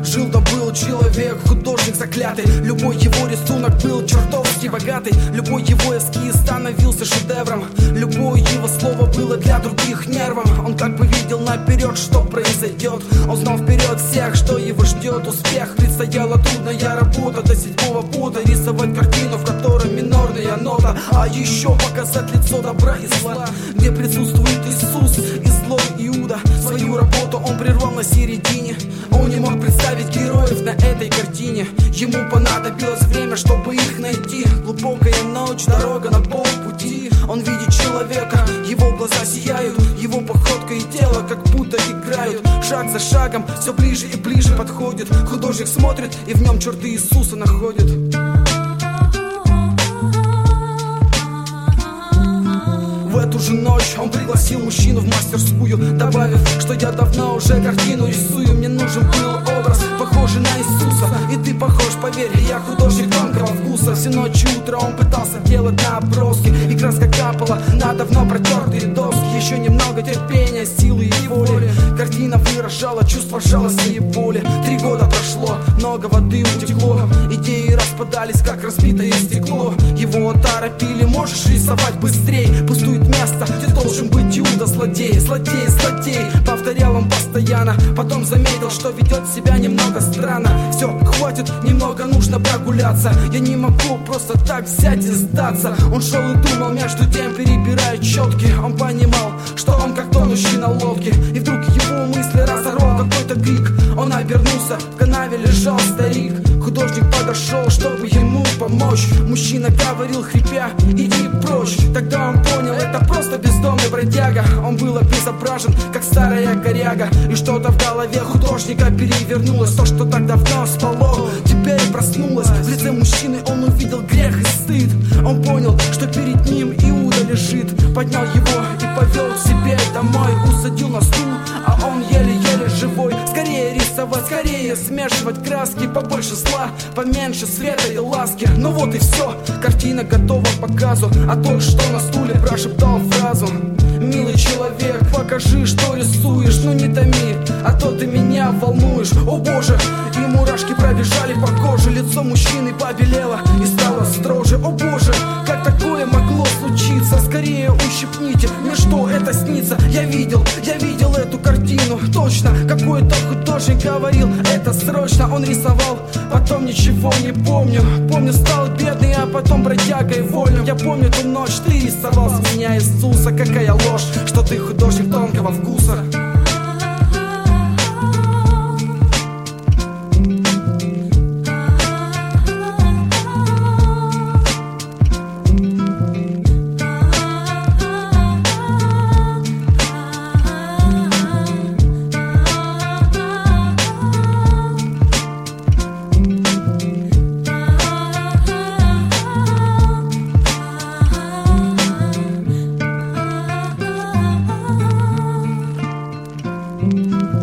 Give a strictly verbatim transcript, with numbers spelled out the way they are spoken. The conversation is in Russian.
Жил-то был человек, художник заклятый. Любой его рисунок был чертовски богатый. Любой его эскиз становился шедевром. Любое его слово было для других нервом. Он как бы видел наперед, что произойдет. Он знал вперед всех, что его ждет успех. Предстояла трудная работа до седьмого пота. Рисовать картину, в которой минорная нота. А еще показать лицо добра и зла, где присутствует Иисус и злой Иуда. Свою работу он прервал на середине. Он не мог представить героев на этой картине. Ему понадобилось время, чтобы их найти. Глубокая ночь, дорога на полпути. Он видит человека, его глаза сияют. Его походка и тело как будто играют. Шаг за шагом все ближе и ближе подходит. Художник смотрит и в нем черты Иисуса находит. В эту же ночь он пригласил мужчину в мастерскую, добавив, что я давно уже картину рисую. Мне нужен был образ, похожий на Иисуса. И ты похож, поверь, я художник тонкого вкуса. Всю ночь и утро он пытался делать наброски, и краска капала на давно протертые доски. Еще немного терпения, силы и воли. Картина выражала чувство жалости и боли. Три года прошло, много воды утекло. Идеи распадались, как разбитое стекло. Его торопили, можешь рисовать быстрей. Пустует место, где должен быть Иуда, злодей. Злодей, злодей, повторял он постоянно. Потом заметил, что ведет себя немного странно. Все, хватит, немного нужно прогуляться. Я не могу просто так взять и сдаться. Он шел и думал, между тем перебирая четки. Он понимал, что он как тонущий на лодке. И вдруг его мысли разорвал какой-то крик. Он обернулся, в канаве лежал старик. Художник подошел, чтобы ему помочь. Мужчина говорил, хрипя, иди прочь. Тогда он понял, это просто бездомный бродяга. Он был обезображен, как старая коряга. И что-то в голове художника перевернулось. То, что так давно спало, теперь проснулось. В лице мужчины он увидел грех и стыд. Он понял, что перед ним Иуда лежит. Поднял его и повел к себе домой. Усадил на стул, а он еле-еле живой. Скорее рисовать, скорее смешивать краски. Побольше зла, поменьше света и ласки. Ну вот и все, картина готова к показу. А тот, что на стуле, прошептал фразу: милый человек, покажи, что рисуешь. Ну не томи, а то ты меня волнуешь. О боже, и мурашки пробежали по коже. Лицо мужчины побелело и стало строже. О боже, как такое могло случиться? Скорее ущипните, мне что это снится? Я видел, я видел эту картину. Точно, какой-то художник говорил, это срочно. Он рисовал, потом ничего не помню. Помню, стал бедный, а потом бродягой вольным. Я помню ту ночь, ты рисовал с меня Иисуса. Какая ложь, что ты художник тонкого вкуса. Thank you.